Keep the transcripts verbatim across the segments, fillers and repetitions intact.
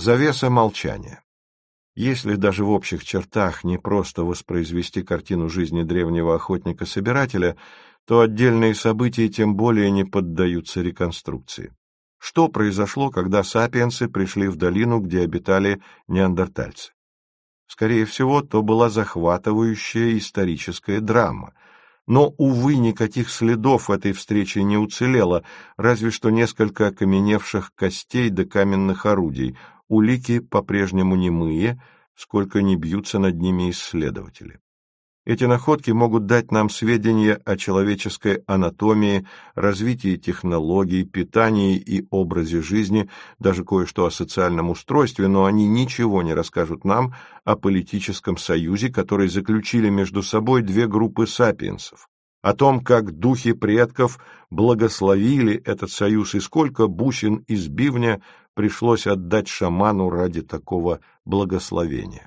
Завеса молчания. Если даже в общих чертах не просто воспроизвести картину жизни древнего охотника-собирателя, то отдельные события тем более не поддаются реконструкции. Что произошло, когда сапиенсы пришли в долину, где обитали неандертальцы? Скорее всего, то была захватывающая историческая драма. Но, увы, никаких следов этой встречи не уцелело, разве что несколько окаменевших костей до каменных орудий. Улики по-прежнему немые, сколько ни бьются над ними исследователи. Эти находки могут дать нам сведения о человеческой анатомии, развитии технологий, питании и образе жизни, даже кое-что о социальном устройстве, но они ничего не расскажут нам о политическом союзе, который заключили между собой две группы сапиенсов, о том, как духи предков благословили этот союз и сколько бусин из бивня пришлось отдать шаману ради такого благословения.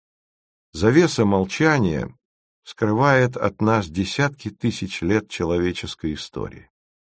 Завеса молчания скрывает от нас десятки тысяч лет человеческой истории.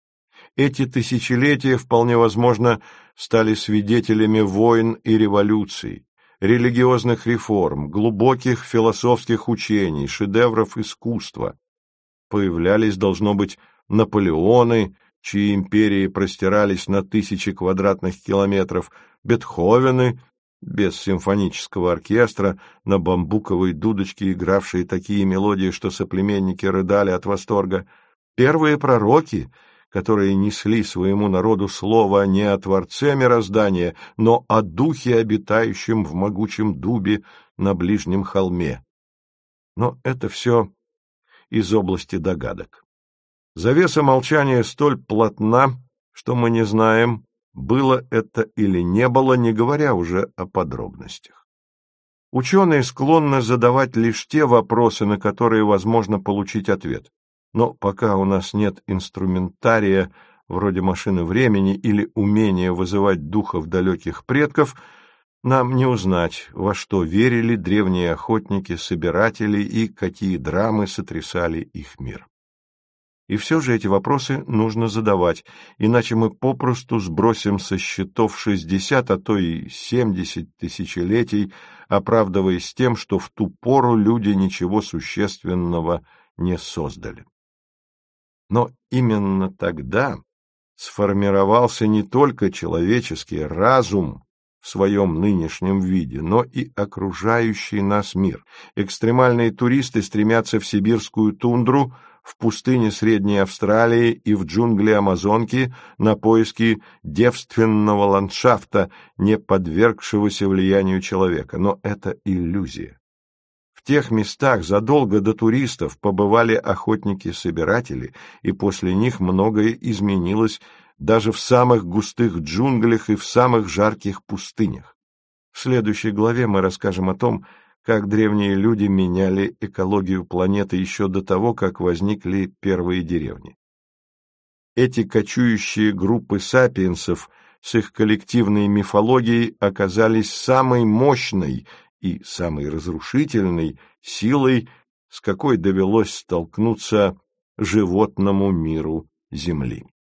Эти тысячелетия, вполне возможно, стали свидетелями войн и революций, религиозных реформ, глубоких философских учений, шедевров искусства. Появлялись, должно быть, Наполеоны, чьи империи простирались на тысячи квадратных километров, Бетховены, без симфонического оркестра, на бамбуковой дудочке игравшие такие мелодии, что соплеменники рыдали от восторга, первые пророки, которые несли своему народу слово не о Творце мироздания, но о Духе, обитающем в могучем дубе на ближнем холме. Но это все из области догадок. Завеса молчания столь плотна, что мы не знаем, было это или не было, не говоря уже о подробностях. Ученые склонны задавать лишь те вопросы, на которые возможно получить ответ. Но пока у нас нет инструментария, вроде машины времени или умения вызывать духов далеких предков, нам не узнать, во что верили древние охотники, собиратели и какие драмы сотрясали их мир. И все же эти вопросы нужно задавать, иначе мы попросту сбросим со счетов шестьдесят, а то и семьдесят тысячелетий, оправдываясь тем, что в ту пору люди ничего существенного не создали. Но именно тогда сформировался не только человеческий разум в своем нынешнем виде, но и окружающий нас мир. Экстремальные туристы стремятся в сибирскую тундру, в пустыне Средней Австралии и в джунгли Амазонки на поиски девственного ландшафта, не подвергшегося влиянию человека. Но это иллюзия. В тех местах задолго до туристов побывали охотники-собиратели, и после них многое изменилось даже в самых густых джунглях и в самых жарких пустынях. В следующей главе мы расскажем о том, как древние люди меняли экологию планеты еще до того, как возникли первые деревни. Эти кочующие группы сапиенсов с их коллективной мифологией оказались самой мощной и самой разрушительной силой, с какой довелось столкнуться животному миру Земли.